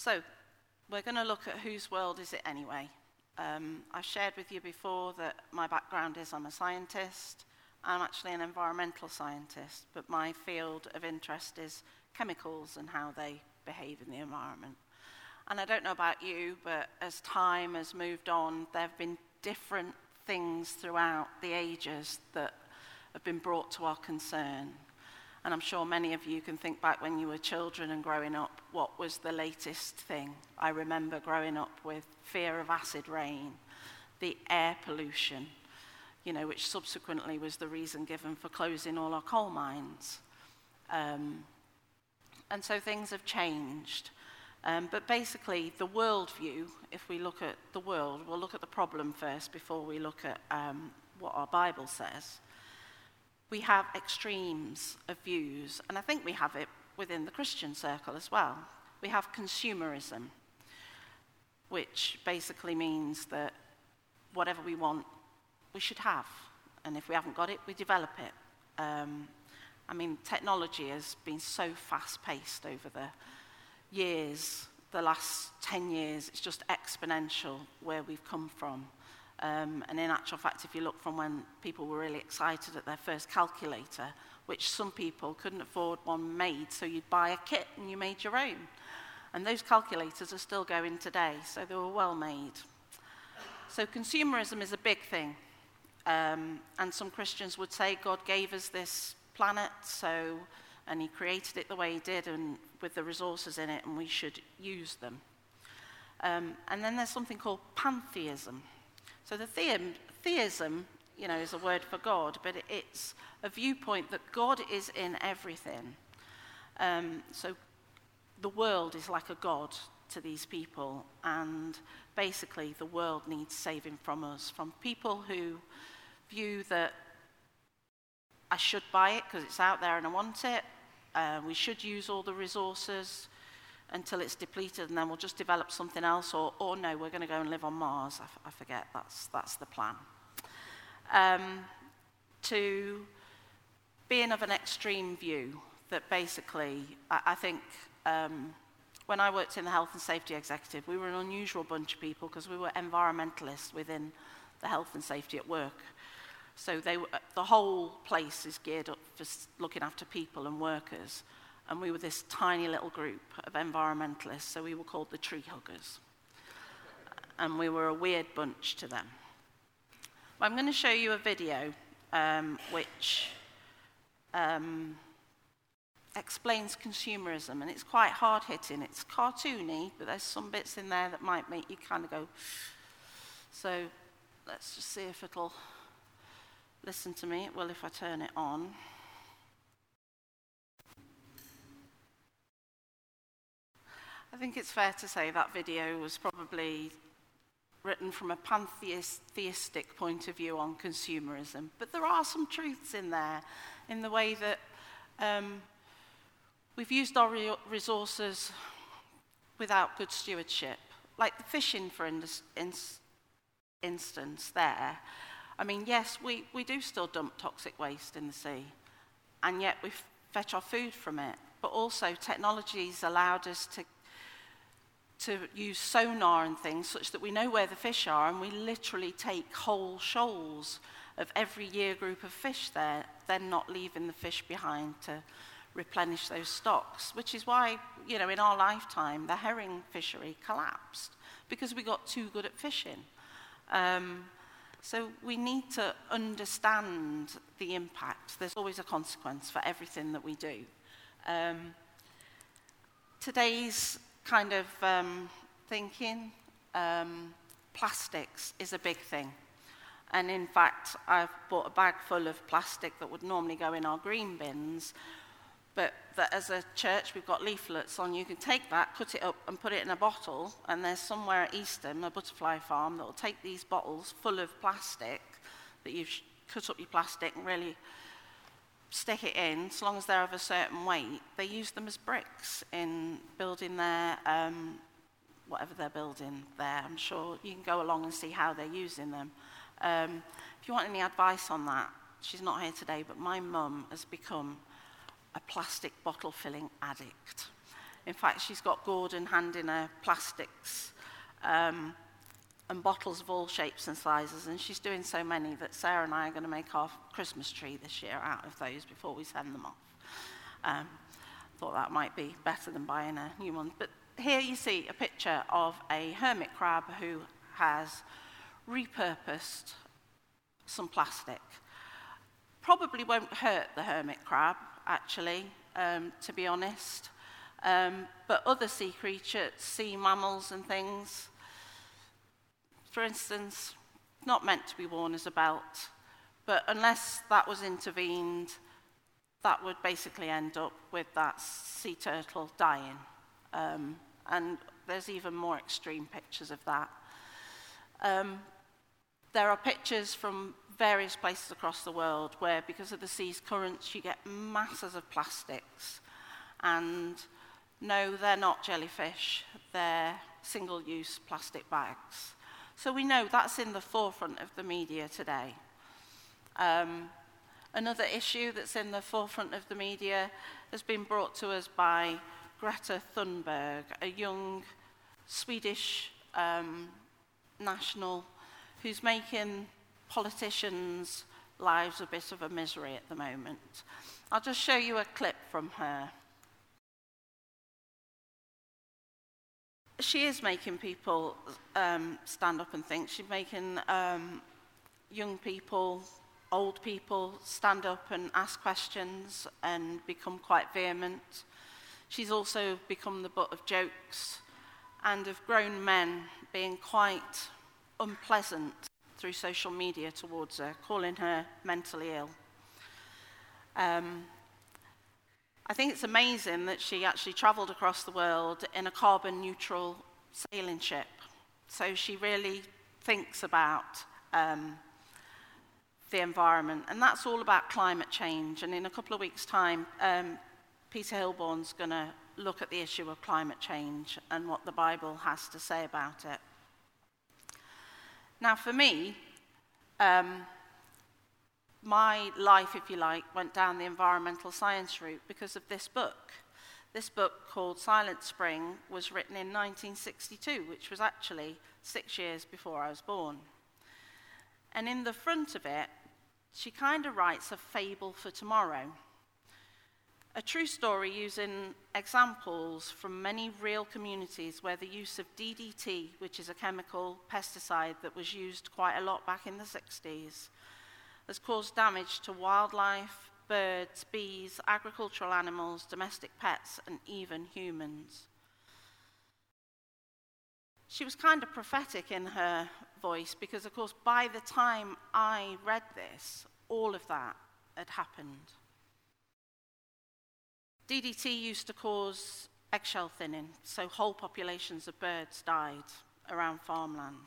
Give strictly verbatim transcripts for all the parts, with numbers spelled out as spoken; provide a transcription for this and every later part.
So, we're going to look at whose world is it anyway. Um, I've shared with you before that my background is I'm a scientist. I'm actually an environmental scientist, but my field of interest is chemicals and how they behave in the environment. And I don't know about you, but as time has moved on, there have been different things throughout the ages that have been brought to our concern. And I'm sure many of you can think back when you were children and growing up, what was the latest thing? I remember growing up with fear of acid rain, the air pollution, you know, which subsequently was the reason given for closing all our coal mines. Um, and so things have changed. Um, but basically, the worldview, if we look at the world, we'll look at the problem first before we look at um, what our Bible says. We have extremes of views, and I think we have it within the Christian circle as well. We have consumerism, which basically means that whatever we want, we should have. And if we haven't got it, we develop it. Um, I mean, technology has been so fast-paced over the years, the last ten years, it's just exponential where we've come from. Um, and in actual fact, if you look from when people were really excited at their first calculator, which some people couldn't afford one made, so you'd buy a kit and you made your own. And those calculators are still going today, so they were well made. So consumerism is a big thing. Um, and some Christians would say God gave us this planet, so, and he created it the way he did and with the resources in it, and we should use them. Um, and then there's something called pantheism. So the theism, theism, you know, is a word for God, but it's a viewpoint that God is in everything. Um, so the world is like a god to these people, and basically the world needs saving from us, from people who view that I should buy it because it's out there and I want it. Uh, we should use all the resources until it's depleted, and then we'll just develop something else, or, or no, we're going to go and live on Mars. I, f- I forget, that's, that's the plan. Um, to being of an extreme view, that basically, I, I think, um, when I worked in the Health and Safety Executive, we were an unusual bunch of people because we were environmentalists within the health and safety at work. So they were, the whole place is geared up for looking after people and workers. And we were this tiny little group of environmentalists, so we were called the tree huggers. And we were a weird bunch to them. But I'm going to show you a video um, which um, explains consumerism, and it's quite hard-hitting. It's cartoony, but there's some bits in there that might make you kind of go, so let's just see if it'll listen to me. Well, if I turn it on. I think it's fair to say that video was probably written from a pantheistic point of view on consumerism. But there are some truths in there, in the way that um, we've used our re- resources without good stewardship. Like the fishing, for in- in- instance, there. I mean, yes, we, we do still dump toxic waste in the sea, and yet we fetch our food from it. But also, technology's allowed us to to use sonar and things such that we know where the fish are, and we literally take whole shoals of every year group of fish there, then not leaving the fish behind to replenish those stocks, which is why, you know, in our lifetime, the herring fishery collapsed because we got too good at fishing. Um, so we need to understand the impact. There's always a consequence for everything that we do. Um, today's kind of um, thinking, um, plastics is a big thing. And in fact, I've bought a bag full of plastic that would normally go in our green bins, but that as a church we've got leaflets on. You can take that, cut it up and put it in a bottle, and there's somewhere at Eastham, a butterfly farm, that will take these bottles full of plastic that you've cut up your plastic and really stick it in. So long as they're of a certain weight, they use them as bricks in building their, um, whatever they're building there. I'm sure you can go along and see how they're using them. Um, if you want any advice on that, she's not here today, but my mum has become a plastic bottle filling addict. In fact, she's got Gordon handing her plastics um, and bottles of all shapes and sizes, and she's doing so many that Sarah and I are going to make our Christmas tree this year out of those before we send them off. Um, thought that might be better than buying a new one. But here you see a picture of a hermit crab who has repurposed some plastic. Probably won't hurt the hermit crab, actually, um, to be honest. Um, but other sea creatures, sea mammals and things, for instance, not meant to be worn as a belt, but unless that was intervened, that would basically end up with that sea turtle dying. Um, and there's even more extreme pictures of that. Um, there are pictures from various places across the world where, because of the sea's currents, you get masses of plastics. And no, they're not jellyfish, they're single-use plastic bags. So we know that's in the forefront of the media today. Um, another issue that's in the forefront of the media has been brought to us by Greta Thunberg, a young Swedish um, national who's making politicians' lives a bit of a misery at the moment. I'll just show you a clip from her. She is making people um, stand up and think. She's making um, young people, old people stand up and ask questions and become quite vehement. She's also become the butt of jokes and of grown men being quite unpleasant through social media towards her, calling her mentally ill. Um, I think it's amazing that she actually travelled across the world in a carbon-neutral sailing ship. So she really thinks about um, the environment, and that's all about climate change. And in a couple of weeks' time, um, Peter Hilborn's going to look at the issue of climate change and what the Bible has to say about it. Now, for me, um, my life, if you like, went down the environmental science route because of this book. This book called Silent Spring was written in nineteen sixty-two, which was actually six years before I was born. And in the front of it, she kind of writes a fable for tomorrow. A true story using examples from many real communities where the use of D D T, which is a chemical pesticide that was used quite a lot back in the sixties, has caused damage to wildlife, birds, bees, agricultural animals, domestic pets, and even humans. She was kind of prophetic in her voice because, of course, by the time I read this, all of that had happened. D D T used to cause eggshell thinning, so whole populations of birds died around farmland.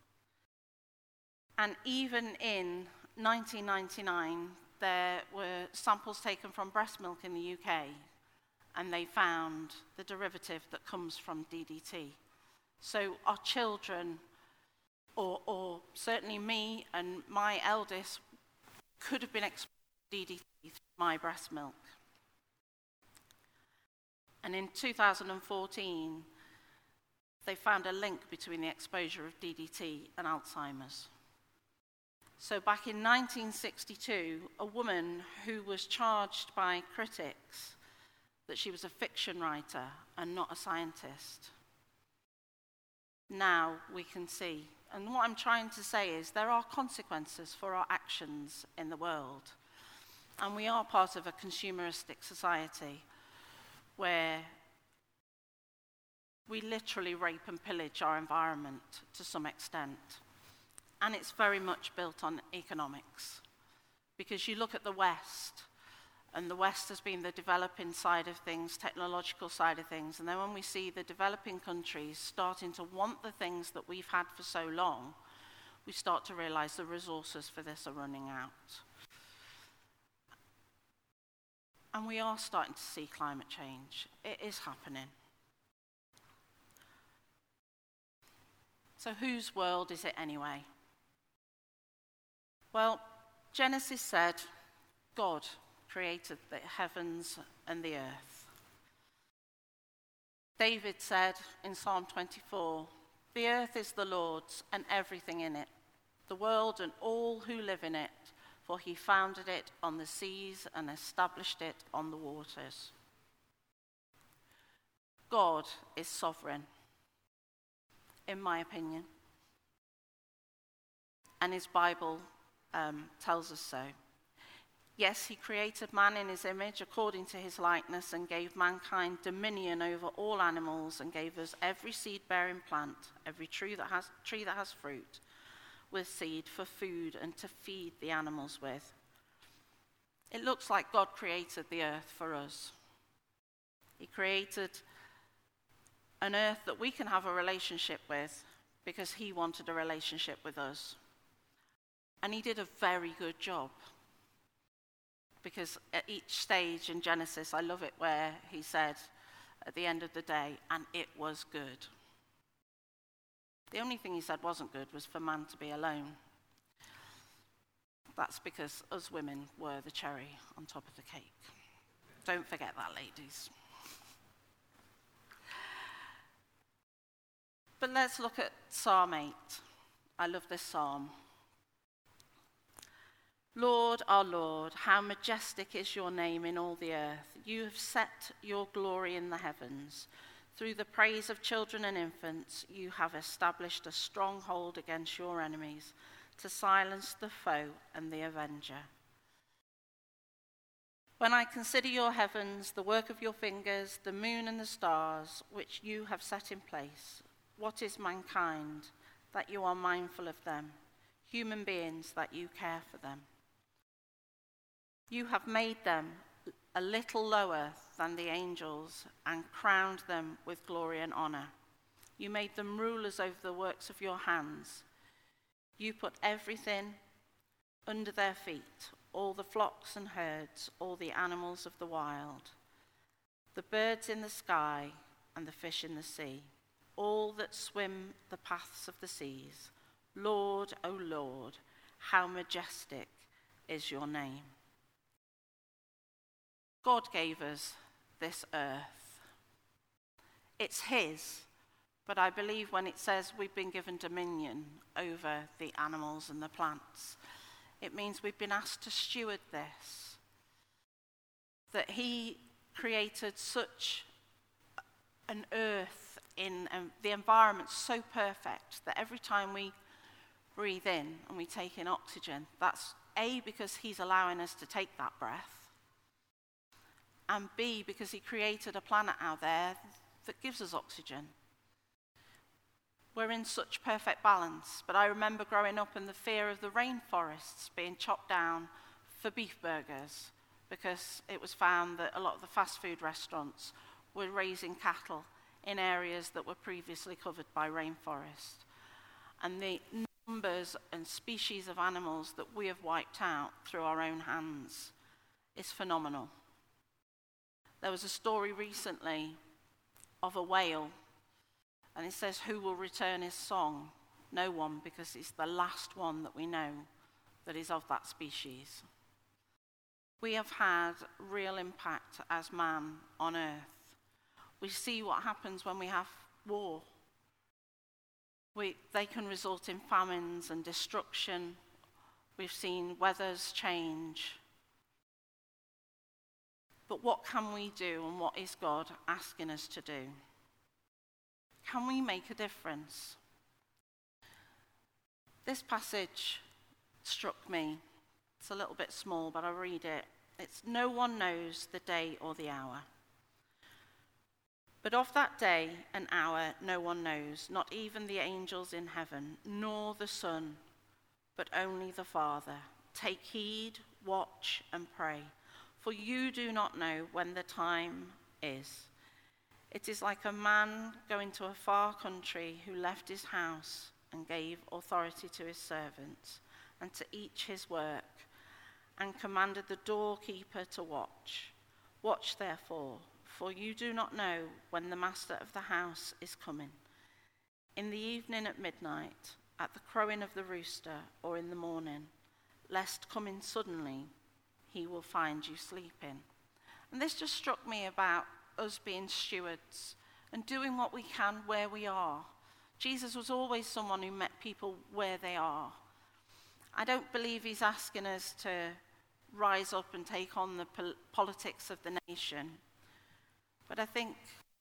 And even in nineteen ninety-nine, there were samples taken from breast milk in the U K, and they found the derivative that comes from D D T. So our children, or, or certainly me and my eldest, could have been exposed to D D T through my breast milk. And in two thousand fourteen, they found a link between the exposure of D D T and Alzheimer's. So back in nineteen sixty-two, a woman who was charged by critics that she was a fiction writer and not a scientist. Now we can see. And what I'm trying to say is there are consequences for our actions in the world. And we are part of a consumeristic society where we literally rape and pillage our environment to some extent. And it's very much built on economics. Because you look at the West, and the West has been the developing side of things, technological side of things, and then when we see the developing countries starting to want the things that we've had for so long, we start to realize the resources for this are running out. And we are starting to see climate change. It is happening. So whose world is it anyway? Well, Genesis said God created the heavens and the earth. David said in Psalm twenty-four, "The earth is the Lord's and everything in it, the world and all who live in it, for he founded it on the seas and established it on the waters." God is sovereign, in my opinion, and his Bible um, tells us so. Yes, he created man in his image according to his likeness and gave mankind dominion over all animals and gave us every seed-bearing plant, every tree that has, tree that has fruit, with seed for food and to feed the animals with. It looks like God created the earth for us. He created an earth that we can have a relationship with because he wanted a relationship with us. And he did a very good job. Because at each stage in Genesis, I love it where he said at the end of the day, "And it was good." The only thing he said wasn't good was for man to be alone. That's because us women were the cherry on top of the cake. Don't forget that, ladies. But let's look at Psalm eight. I love this psalm. Lord, our Lord, how majestic is your name in all the earth. You have set your glory in the heavens. Through the praise of children and infants, you have established a stronghold against your enemies to silence the foe and the avenger. When I consider your heavens, the work of your fingers, the moon and the stars, which you have set in place, what is mankind that you are mindful of them, human beings that you care for them? You have made them a little lower than the angels and crowned them with glory and honor. You made them rulers over the works of your hands. You put everything under their feet, all the flocks and herds, all the animals of the wild, the birds in the sky and the fish in the sea, all that swim the paths of the seas. Lord, O Lord, how majestic is your name. God gave us this earth. It's his, but I believe when it says we've been given dominion over the animals and the plants, it means we've been asked to steward this. That he created such an earth in um, the environment so perfect that every time we breathe in and we take in oxygen, that's A, because he's allowing us to take that breath, and B, because he created a planet out there that gives us oxygen. We're in such perfect balance. But I remember growing up in the fear of the rainforests being chopped down for beef burgers because it was found that a lot of the fast food restaurants were raising cattle in areas that were previously covered by rainforest. And the numbers and species of animals that we have wiped out through our own hands is phenomenal. There was a story recently of a whale, and it says, who will return his song? No one, because it's the last one that we know that is of that species. We have had real impact as man on earth. We see what happens when we have war. We, they can result in famines and destruction. We've seen weathers change. But what can we do, and what is God asking us to do? Can we make a difference? This passage struck me. It's a little bit small, but I'll read it. It's, no one knows the day or the hour. But of that day and hour no one knows, not even the angels in heaven, nor the Son, but only the Father. Take heed, watch, and pray. For you do not know when the time is. It is like a man going to a far country who left his house and gave authority to his servants and to each his work, and commanded the doorkeeper to watch. Watch therefore, for you do not know when the master of the house is coming, in the evening at midnight, at the crowing of the rooster, or in the morning, lest coming suddenly he will find you sleeping. And this just struck me about us being stewards and doing what we can where we are. Jesus was always someone who met people where they are. I don't believe he's asking us to rise up and take on the pol- politics of the nation. But I think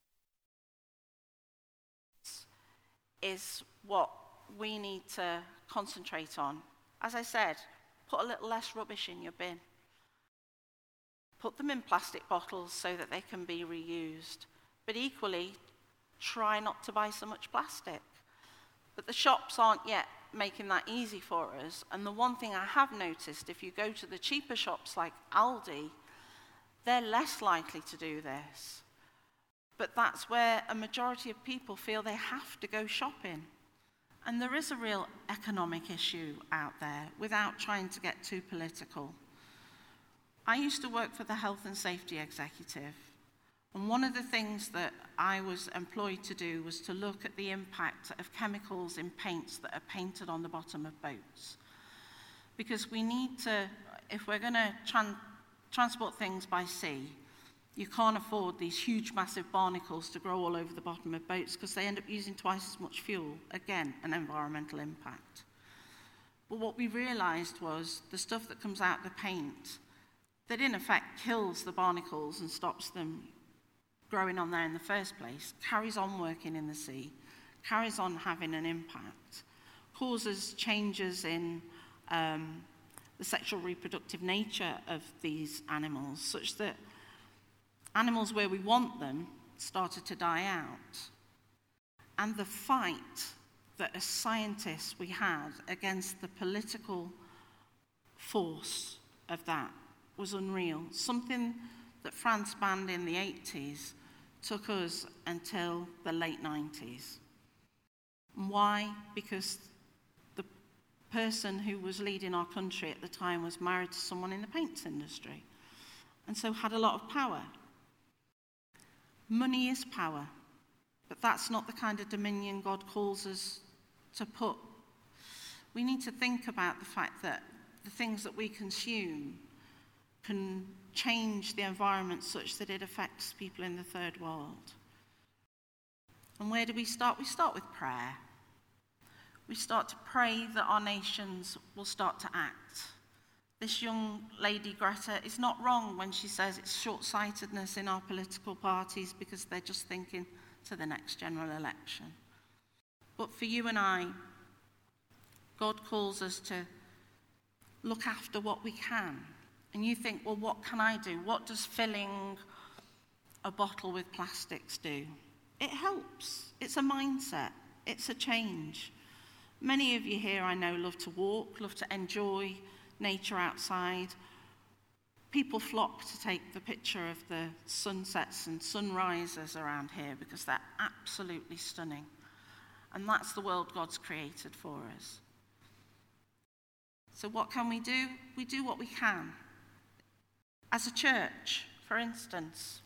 is what we need to concentrate on. As I said, put a little less rubbish in your bin. Put them in plastic bottles so that they can be reused. But equally, try not to buy so much plastic. But the shops aren't yet making that easy for us. And the one thing I have noticed, if you go to the cheaper shops like Aldi, they're less likely to do this. But that's where a majority of people feel they have to go shopping. And there is a real economic issue out there without trying to get too political. I used to work for the Health and Safety Executive. And one of the things that I was employed to do was to look at the impact of chemicals in paints that are painted on the bottom of boats. Because we need to, if we're going to tran- transport things by sea, you can't afford these huge, massive barnacles to grow all over the bottom of boats because they end up using twice as much fuel. Again, an environmental impact. But what we realized was the stuff that comes out of the paint, that in effect kills the barnacles and stops them growing on there in the first place, carries on working in the sea, carries on having an impact, causes changes in um, the sexual reproductive nature of these animals, such that animals where we want them started to die out. And the fight that as scientists we had against the political force of that was unreal. Something that France banned in the eighties took us until the late nineties. And why? Because the person who was leading our country at the time was married to someone in the paints industry, and so had a lot of power. Money is power, but that's not the kind of dominion God calls us to put. We need to think about the fact that the things that we consume can change the environment such that it affects people in the third world. And where do we start? We start with prayer. We start to pray that our nations will start to act. This young lady, Greta, is not wrong when she says it's short-sightedness in our political parties because they're just thinking to the next general election. But for you and I, God calls us to look after what we can. And you think, well, what can I do? What does filling a bottle with plastics do? It helps. It's a mindset. It's a change. Many of you here, I know, love to walk, love to enjoy nature outside. People flock to take the picture of the sunsets and sunrises around here because they're absolutely stunning. And that's the world God's created for us. So what can we do? We do what we can. As a church, for instance,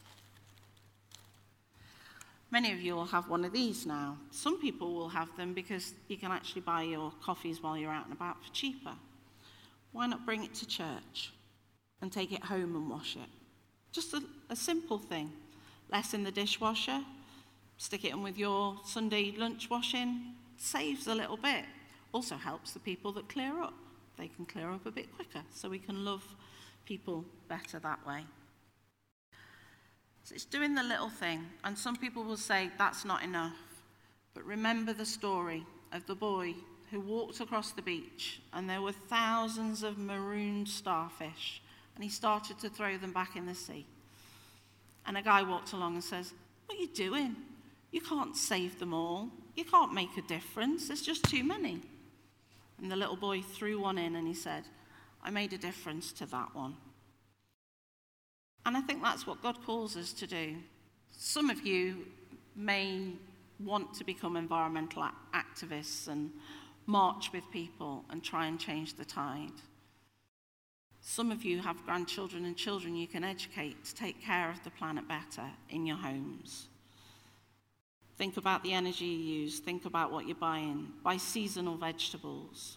many of you will have one of these now. Some people will have them because you can actually buy your coffees while you're out and about for cheaper. Why not bring it to church and take it home and wash it? Just a, a simple thing. Less in the dishwasher, stick it in with your Sunday lunch washing, saves a little bit. Also helps the people that clear up. They can clear up a bit quicker, so we can love people better that way. So it's doing the little thing, and some people will say that's not enough. But remember the story of the boy who walked across the beach, and there were thousands of marooned starfish, and he started to throw them back in the sea. And a guy walked along and says, "What are you doing? You can't save them all. You can't make a difference. There's just too many." And the little boy threw one in and he said, "I made a difference to that one." And I think that's what God calls us to do. Some of you may want to become environmental activists and march with people and try and change the tide. Some of you have grandchildren and children you can educate to take care of the planet better in your homes. Think about the energy you use. Think about what you're buying. Buy seasonal vegetables.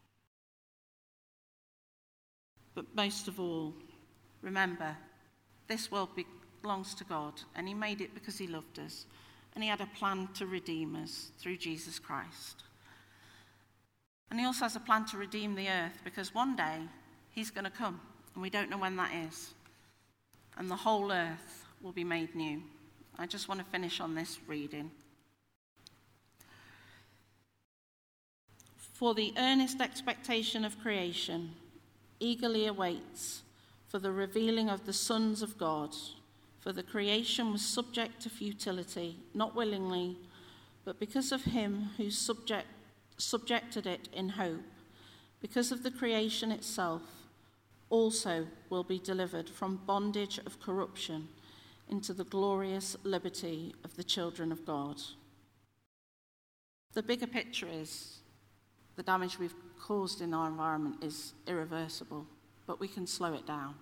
But most of all, remember, this world belongs to God, and he made it because he loved us. and he had a plan to redeem us through Jesus Christ. And he also has a plan to redeem the earth, because one day he's going to come, and we don't know when that is. And the whole earth will be made new. I just want to finish on this reading. For the earnest expectation of creation eagerly awaits for the revealing of the sons of God. For the creation was subject to futility, not willingly, but because of him who subject, subjected it in hope. Because of the creation itself also will be delivered from bondage of corruption into the glorious liberty of the children of God. The bigger picture is the damage we've caused in our environment is irreversible, but we can slow it down.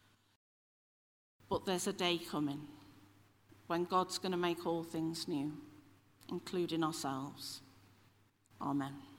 But there's a day coming when God's going to make all things new, including ourselves. Amen.